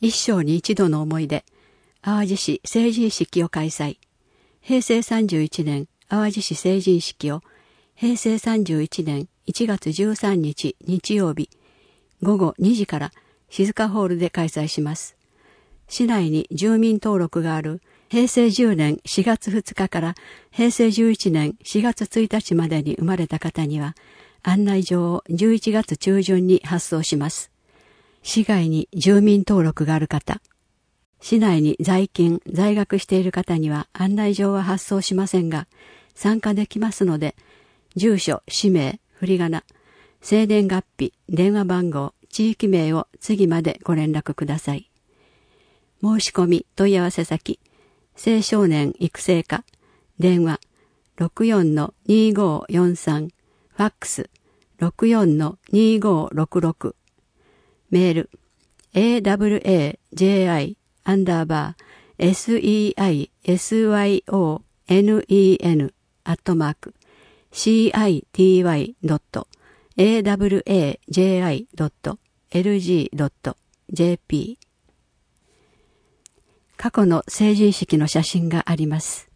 一生に一度の思い出、淡路市成人式を開催。平成31年淡路市成人式を平成31年1月13日日曜日午後2時から静かホールで開催します。市内に住民登録がある平成10年4月2日から平成11年4月1日までに生まれた方には案内状を11月中旬に発送します。市外に住民登録がある方、市内に在勤・在学している方には案内状は発送しませんが、参加できますので、住所、氏名、振り仮名、生年月日、電話番号、地域名を次までご連絡ください。申し込み問い合わせ先、青少年育成課、電話 64-2543、ファックス 64-2566、メール awajin@city.awaji.lg.jp 過去の成人式の写真があります。